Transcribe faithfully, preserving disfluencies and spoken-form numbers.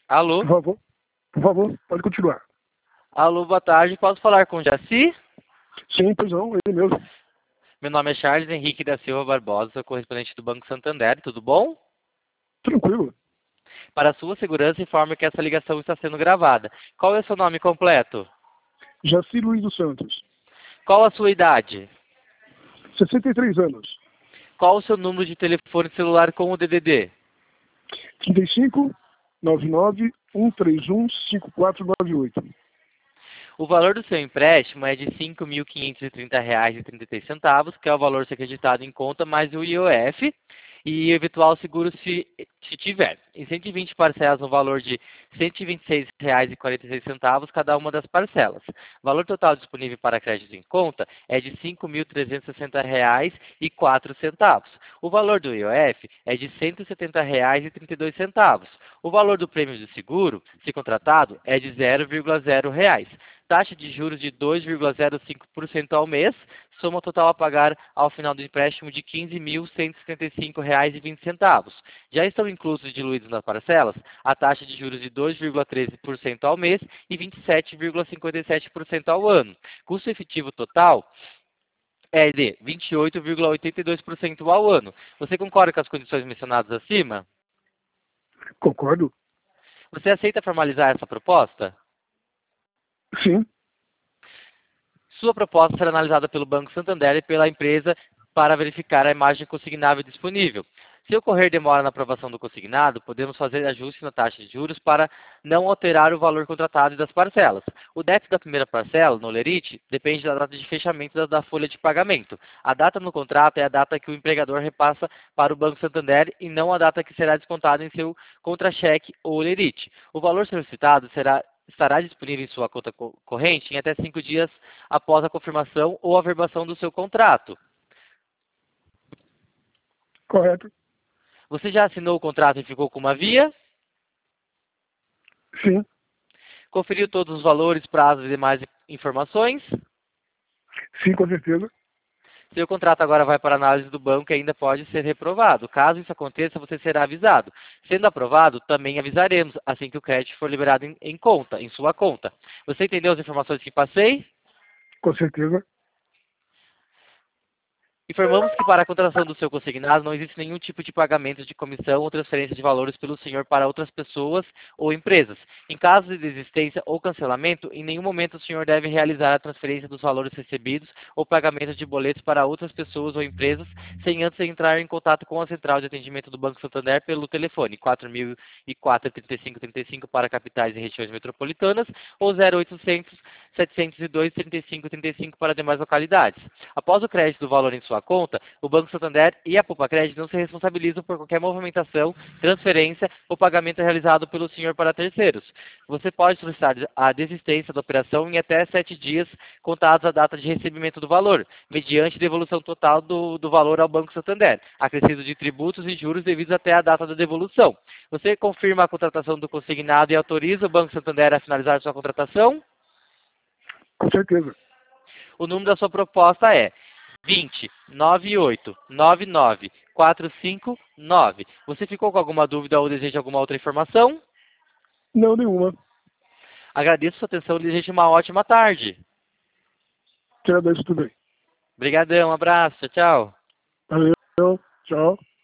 Alô? Por favor, por favor, pode continuar. Alô, boa tarde. Posso falar com o Jaci? Sim, pois não, ele mesmo. Meu nome é Charles Henrique da Silva Barbosa, sou correspondente do Banco Santander. Tudo bom? Tranquilo. Para sua segurança, informe que essa ligação está sendo gravada. Qual é o seu nome completo? Jaci Luiz dos Santos. Qual a sua idade? sessenta e três anos. Qual o seu número de telefone celular com o D D D? trinta e cinco, noventa e nove, cento e trinta e um, cinquenta e quatro noventa e oito. O valor do seu empréstimo é de cinco mil quinhentos e trinta reais e trinta e três centavos, que é o valor a ser acreditado em conta, mais o I O F e eventual seguro se, se tiver. Em cento e vinte parcelas no valor de cento e vinte e seis reais e quarenta e seis centavos cada uma das parcelas. O valor total disponível para crédito em conta é de cinco mil trezentos e sessenta reais e quatro centavos. O valor do I O F é de cento e setenta reais e trinta e dois centavos. O valor do prêmio de seguro, se contratado, é de zero vírgula zero reais. Taxa de juros de dois vírgula zero cinco por cento ao mês, soma total a pagar ao final do empréstimo de quinze mil cento e setenta e cinco reais e vinte centavos. Já estão inclusos e diluídos nas parcelas a taxa de juros de dois vírgula treze por cento ao mês e vinte e sete vírgula cinquenta e sete por cento ao ano. Custo efetivo total é de vinte e oito vírgula oitenta e dois por cento ao ano. Você concorda com as condições mencionadas acima? Concordo? Você aceita formalizar essa proposta? Sim. Sua proposta será analisada pelo Banco Santander e pela empresa para verificar a imagem consignável disponível. Se ocorrer demora na aprovação do consignado, podemos fazer ajuste na taxa de juros para não alterar o valor contratado e das parcelas. O débito da primeira parcela, no Lerite, depende da data de fechamento da, da folha de pagamento. A data no contrato é a data que o empregador repassa para o Banco Santander e não a data que será descontada em seu contra-cheque ou Lerite. O valor solicitado será estará disponível em sua conta corrente em até cinco dias após a confirmação ou averbação do seu contrato. Correto? Você já assinou o contrato e ficou com uma via? Sim. Conferiu todos os valores, prazos e demais informações? Sim, com certeza. Seu contrato agora vai para a análise do banco e ainda pode ser reprovado. Caso isso aconteça, você será avisado. Sendo aprovado, também avisaremos assim que o crédito for liberado em, em conta, em sua conta. Você entendeu as informações que passei? Com certeza. Informamos que para a contratação do seu consignado não existe nenhum tipo de pagamento de comissão ou transferência de valores pelo senhor para outras pessoas ou empresas. Em caso de desistência ou cancelamento, em nenhum momento o senhor deve realizar a transferência dos valores recebidos ou pagamento de boletos para outras pessoas ou empresas sem antes entrar em contato com a central de atendimento do Banco Santander pelo telefone quatro mil e quatro, trinta e cinco trinta e cinco para capitais e regiões metropolitanas ou zero oitocentos, setecentos e dois, trinta e cinco trinta e cinco para demais localidades. Após o crédito do valor em sua conta, o Banco Santander e a Poupa Crédito não se responsabilizam por qualquer movimentação, transferência ou pagamento realizado pelo senhor para terceiros. Você pode solicitar a desistência da operação em até sete dias contados a data de recebimento do valor, mediante devolução total do, do valor ao Banco Santander, acrescido de tributos e juros devidos até a data da devolução. Você confirma a contratação do consignado e autoriza o Banco Santander a finalizar sua contratação? Com certeza. O número da sua proposta é vinte, noventa e oito, noventa e nove, quarenta e cinco, nove. Você ficou com alguma dúvida ou deseja alguma outra informação? Não, nenhuma. Agradeço a sua atenção e desejo uma ótima tarde. Te agradeço também. Obrigadão, um abraço, tchau, tchau. Valeu. Tchau.